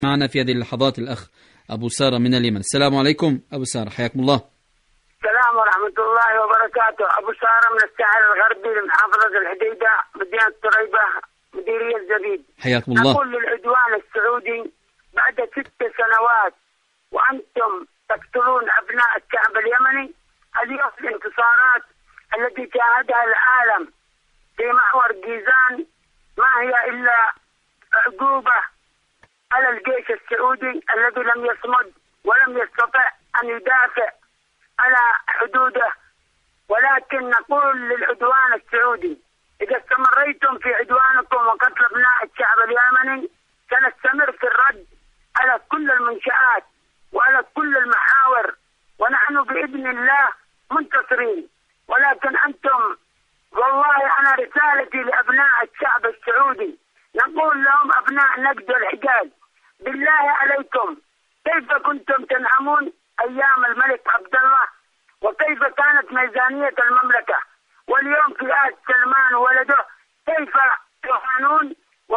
معنا في هذه اللحظات الأخ أبو سارة من اليمن. السلام عليكم أبو سارة، حياكم الله. السلام ورحمة الله وبركاته. أبو سارة من الساحل الغربي لمحافظة الحديدة مدينة طريبة مديرية زبيد. حياكم الله. نقول للعدوان السعودي بعد 6 سنوات وأنتم تقتلون أبناء الشعب اليمني، اليوم الانتصارات التي شاهدها العالم في محور جيزان ما هي إلا عقوبة على الجيش السعودي الذي لم يصمد ولم يستطع أن يدافع على حدوده. ولكن نقول للعدوان السعودي إذا استمريتم في عدوانكم وقتل أبناء الشعب اليمني سنستمر في الرد على كل المنشآت وعلى كل المحاور، ونحن بإذن الله منتصرين. ولكن أنتم والله أنا رسالتي لأبناء الشعب السعودي نقول لهم أبناء نجد والحجاز بالله عليكم كيف كنتم تنعمون أيام الملك عبد الله وكيف كانت ميزانية المملكة، واليوم في عهد سلمان وولده كيف تهانون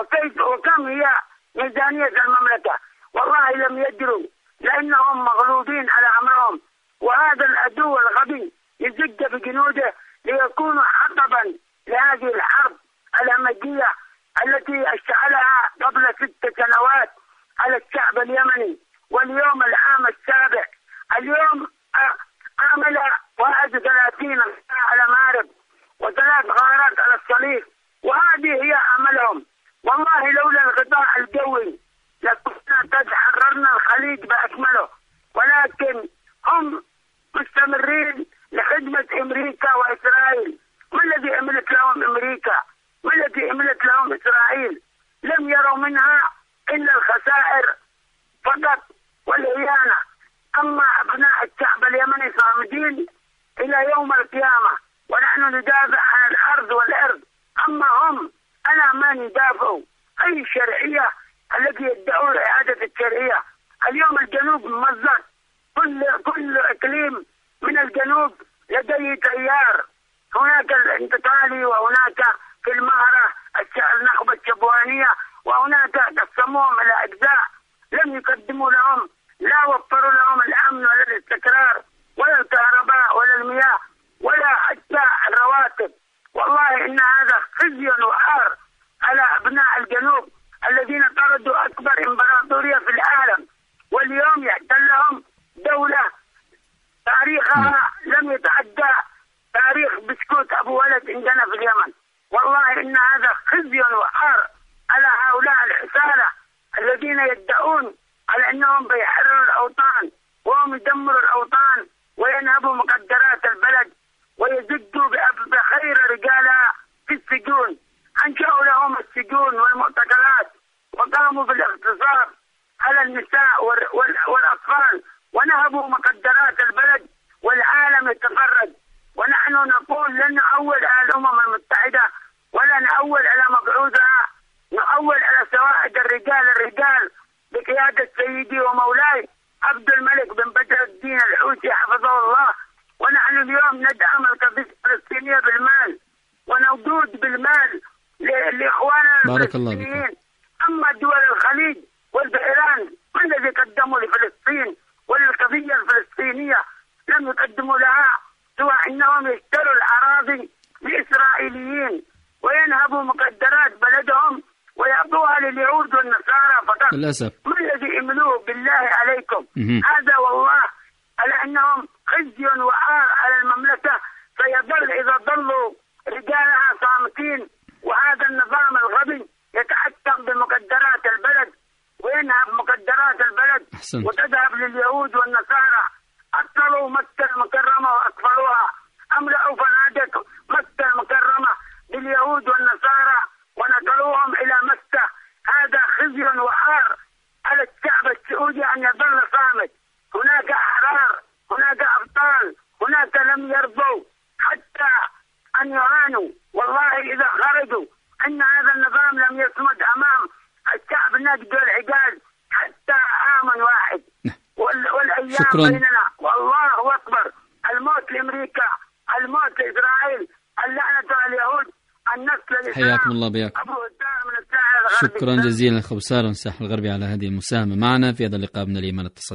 وكم هي ميزانية المملكة. والله لم يدروا لأنهم مغلوبين على أمرهم، وهذا العدو الغبي يزج بجنوده ليكونوا حطبا لهذه الحرب الهمجية التي اشتعلها قبل 6 سنوات على الشعب اليمني. واليوم العام السابع، اليوم عمل 31 على مارب و3 غارات على الصليب، وهذه هي عملهم. والله لولا الغطاء الجوي لكنا قد حررنا الخليج بأكمله، ولكن هم مستمرين لخدمة أمريكا وإسرائيل. ما الذي عملت لهم أمريكا؟ ما الذي عملت لهم إسرائيل؟ لم يروا منها إلا الخسائر فقط والإهانة. أما أبناء الشعب اليمني صامدين إلى يوم القيامة، ونحن ندافع عن الأرض والأرض. أما هم أنا ما ندافعوا أي شرعية التي يدعون إعادة الشرعية. اليوم الجنوب ممزق، كل إقليم من الجنوب لديه تيار، هناك الانتقالي وهناك في المهرة النخبة الشبوانية، وهناك قسموهم إلى أجزاء لم يقدموا لهم، لا وفروا لهم الأمن ولا الاستقرار ولا الكهرباء ولا المياه ولا حتى الرواتب. والله إن هذا خزي وعار على أبناء الجنوب الذين طردوا أكبر إمبراطورية في العالم، واليوم يحتلهم دولة تاريخها لم يتعدى تاريخ بسكوت أبو ولد عندنا في اليمن. والله إن هذا خزي وعار على هؤلاء الحسالة الذين يدعون على أنهم بيحرروا الأوطان وهم يدمروا الأوطان وينهبوا مقدرات البلد ويزدوا بخير رجالها في السجون. أنشأوا لهم السجون والمعتقلات وقاموا بالاغتصاب على النساء والأطفال ونهبوا مقدرات البلد والعالم يتفرج. ونحن نقول لن نعول على الأمم المتحدة ولا نعول على مبعوثها، نعول على سوائد الرجال بقيادة سيدي ومولاي عبد الملك بن بدر الدين الحوثي حفظه الله. ونحن اليوم ندعم القضية الفلسطينية بالمال ونودود بالمال لإخواننا الفلسطينيين. أما دول الخليج والبحران ما الذي قدموا لفلسطين وللقضية الفلسطينية؟ لم يقدموا لها سوى أنهم يشتروا الأراضي لإسرائيليين وينهبوا مقدرات بلدهم ويعطوها لليهود والنصارى فقط للأسف. ما الذي عملوه بالله عليكم؟ هذا والله على أنهم خزي وعار على المملكة. سيظل إذا ظلوا رجالها صامتين وهذا النظام الغبي يتحكم بمقدرات البلد وينهب مقدرات البلد أحسنت. وتذهب لليهود والنصارى. أطلوا مكة المكرمة وأقفلوها، أملأوا فنادق مكة المكرمة باليهود والنصارى ونقلوهم إلى مكة. هذا خزي وعار على الشعب السعودي أن يظل صامت. هناك أحرار، هناك أبطال، هناك لم يرضوا حتى أن يعانوا. والله إذا خرجوا أن هذا النظام لم يصمد أمام الشعب النجد والحجاز حتى عام واحد. والأيام شكرا. بيننا والله أكبر. الموت لأمريكا، الموت لإسرائيل، اللعنة على اليهود، النصر للإسلام. حياكم الله بياكم. أبو الدار من الساحل الغربي. شكرا جزيلا أخ أبو سارة من الساحل الغربي على هذه المساهمة معنا في هذا اللقاء من اليمن. اتصل